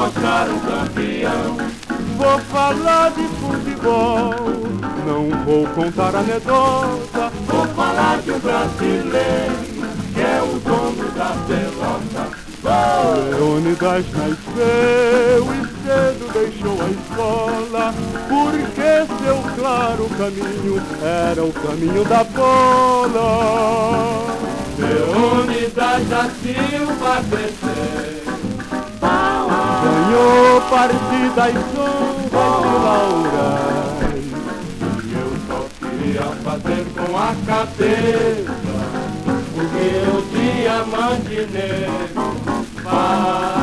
mostrar um campeão. Vou falar de futebol, não vou contar anedota. Vou falar de um brasileiro que é o dono da pelota. Leônidas nasceu e cedo deixou a escola, porque seu claro caminho era o caminho da bola. Leônidas da Silva cresceu, Ganhou partidas, honras e laurais, e eu só queria fazer com a cabeça o que o diamante negro faz.